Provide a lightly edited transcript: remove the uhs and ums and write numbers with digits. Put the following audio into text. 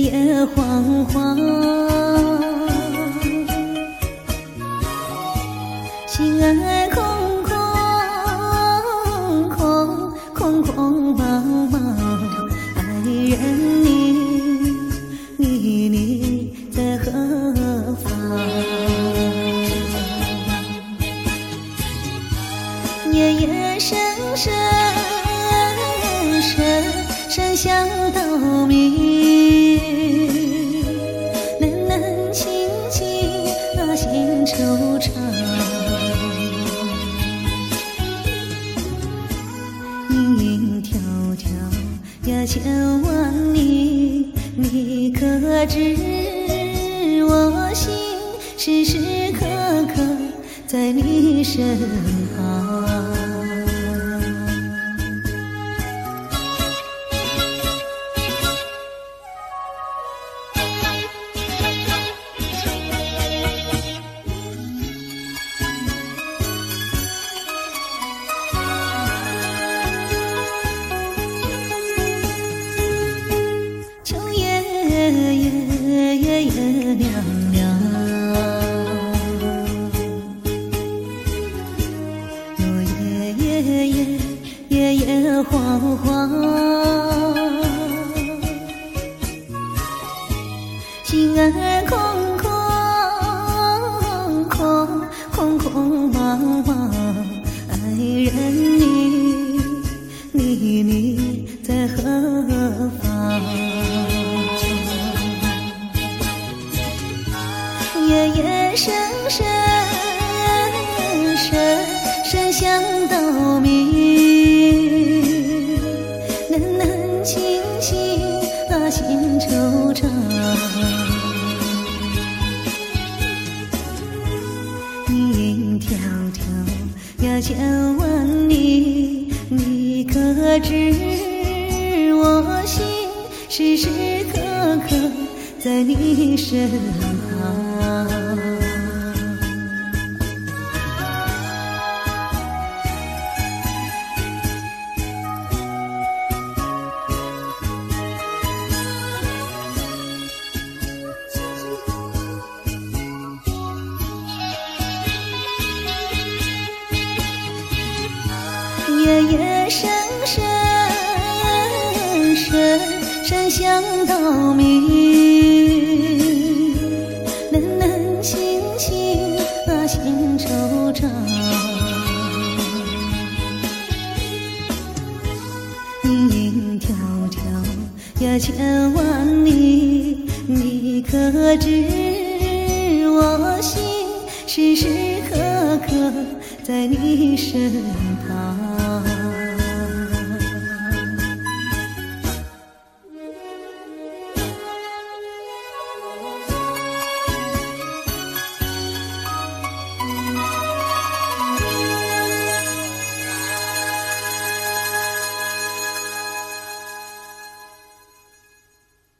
夜惶惶，心儿空空空空空茫茫，爱人你在何方？夜夜深深深深想到明，冷冷清清那心惆怅，莺莺迢迢呀千万里，你可知我心时时刻刻在你身旁？秋夜凉凉，落夜惶惶，心儿空空茫茫，爱人你在何方？夜夜深深深想到明，冷冷清清那心惆怅，莺莺迢迢呀千万里，你可知我心时时刻刻在你身旁？夜夜深深想到明，冷冷清清那心惆怅，莺莺迢迢呀千万里，你可知我心时时刻刻在你身旁？